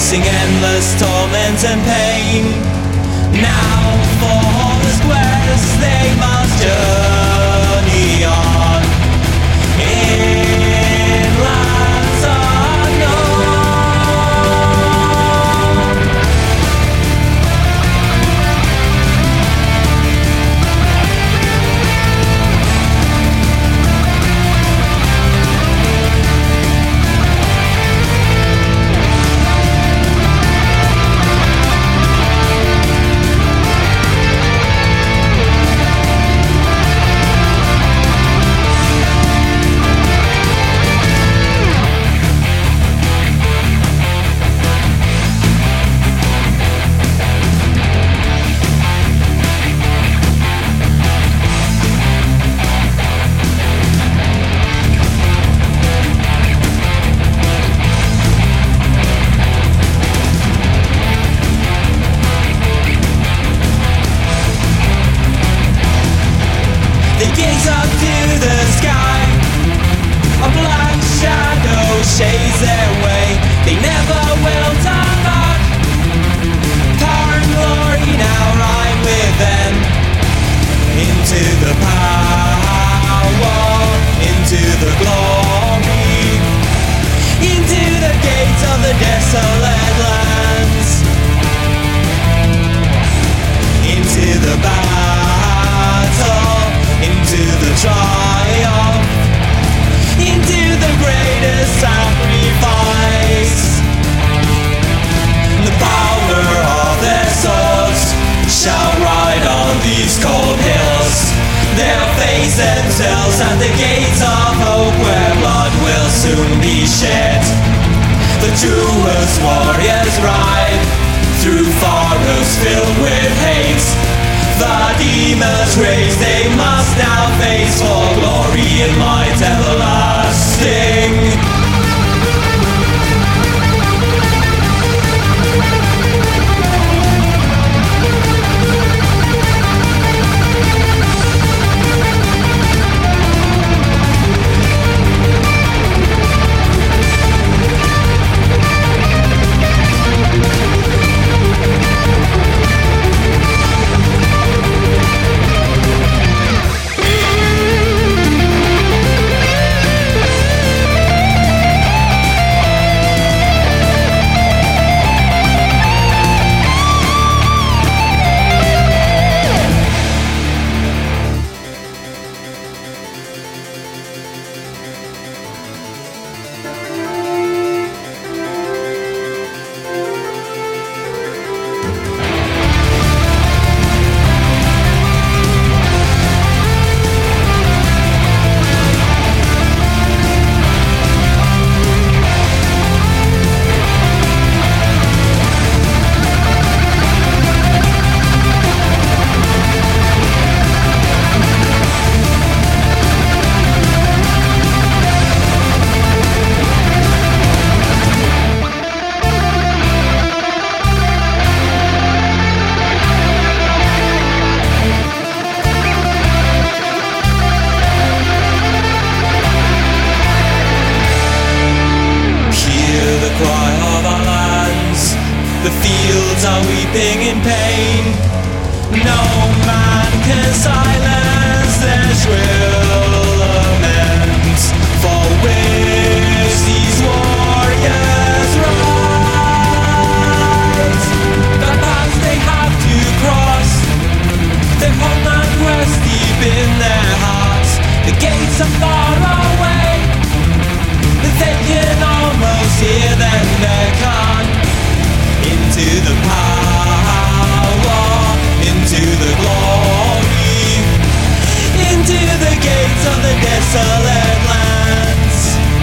facing endless torment and pain. Now for this quest they must journey on in lands unknown. Gaze up to the sky, a black shadow shades their way. They never will turn back. Power and glory now ride with them into the power, into the glory, into the gates of the desolate lands, into the battle, into the triumph, into the greatest sacrifice. The power of their swords shall ride on these cold hills. They'll face themselves at the gates of hope, where blood will soon be shed. The truest warriors ride through forests filled with hate. The demons race they must now face, for glory and might everlasting. The fields are weeping in pain. No man can silence their shrill laments, for which these warriors rise. The paths they have to cross, they hold that quest deep in their hearts. The gates are far away, they can almost hear them beckon. Into the power, into the glory, into the gates of the desolate lands,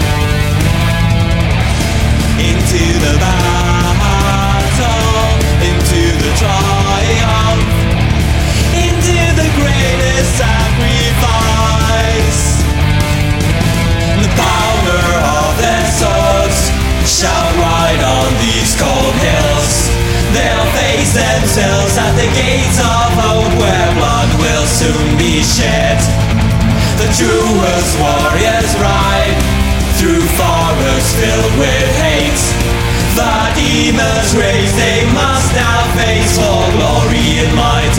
into the battle, into the triumph, into the greatest sacrifice. The power of their swords shall ride on these cold hills. They'll face themselves at the gates of hope, where blood will soon be shed. The truest warriors ride through forests filled with hate. The demons race they must now face for glory in my